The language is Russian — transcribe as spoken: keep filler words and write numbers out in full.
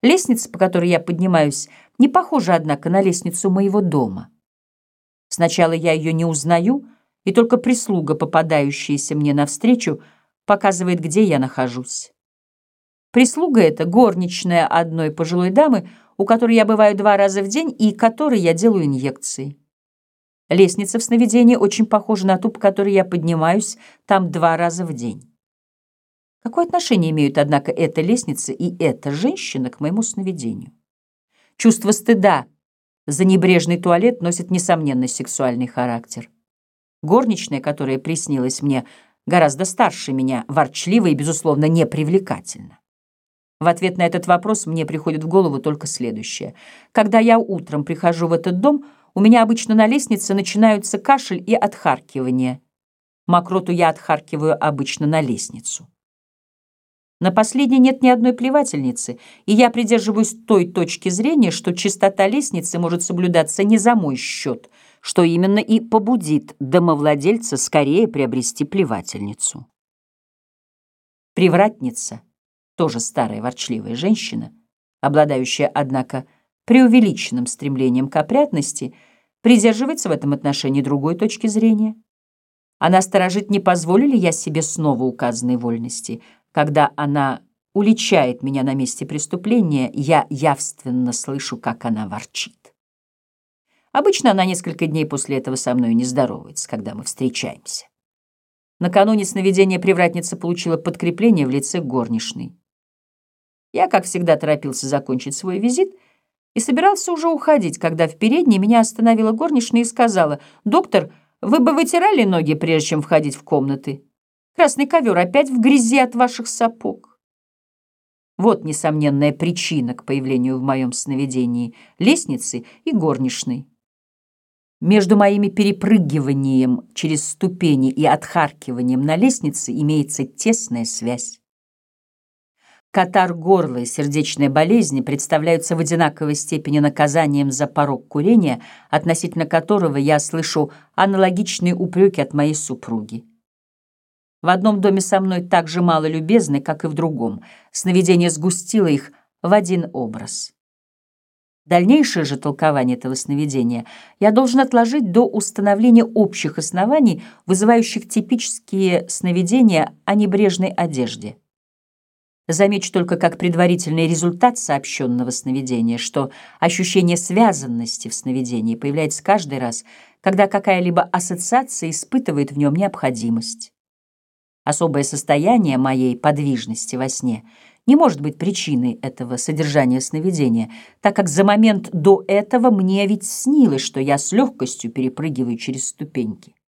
Лестница, по которой я поднимаюсь, не похожа, однако, на лестницу моего дома. Сначала я ее не узнаю, и только прислуга, попадающаяся мне навстречу, показывает, где я нахожусь. Прислуга — это горничная одной пожилой дамы, у которой я бываю два раза в день и которой я делаю инъекции. Лестница в сновидении очень похожа на ту, по которой я поднимаюсь там два раза в день. Какое отношение имеют, однако, эта лестница и эта женщина к моему сновидению? Чувство стыда за небрежный туалет носит несомненный сексуальный характер. Горничная, которая приснилась мне, гораздо старше меня, ворчлива и, безусловно, непривлекательна. В ответ на этот вопрос мне приходит в голову только следующее. Когда я утром прихожу в этот дом, у меня обычно на лестнице начинаются кашель и отхаркивание. Мокроту я отхаркиваю обычно на лестницу. На последней нет ни одной плевательницы, и я придерживаюсь той точки зрения, что чистота лестницы может соблюдаться не за мой счет, что именно и побудит домовладельца скорее приобрести плевательницу. Привратница, тоже старая ворчливая женщина, обладающая, однако, преувеличенным стремлением к опрятности, придерживается в этом отношении другой точки зрения. Она сторожит, не позволю ли я себе снова указанной вольности. Когда она уличает меня на месте преступления, я явственно слышу, как она ворчит. Обычно она несколько дней после этого со мной не здоровается, когда мы встречаемся. Накануне сновидения привратница получила подкрепление в лице горничной. Я, как всегда, торопился закончить свой визит и собирался уже уходить, когда в передней меня остановила горничная и сказала: «Доктор, вы бы вытирали ноги, прежде чем входить в комнаты? Красный ковер опять в грязи от ваших сапог». Вот несомненная причина к появлению в моем сновидении лестницы и горничной. Между моими перепрыгиванием через ступени и отхаркиванием на лестнице имеется тесная связь. Катар горла и сердечная болезнь представляются в одинаковой степени наказанием за порок курения, относительно которого я слышу аналогичные упреки от моей супруги. В одном доме со мной так же мало любезны, как и в другом. Сновидение сгустило их в один образ. Дальнейшее же толкование этого сновидения я должен отложить до установления общих оснований, вызывающих типические сновидения о небрежной одежде. Замечу только как предварительный результат сообщенного сновидения, что ощущение связанности в сновидении появляется каждый раз, когда какая-либо ассоциация испытывает в нем необходимость. Особое состояние моей подвижности во сне не может быть причиной этого содержания сновидения, так как за момент до этого мне ведь снилось, что я с легкостью перепрыгиваю через ступеньки.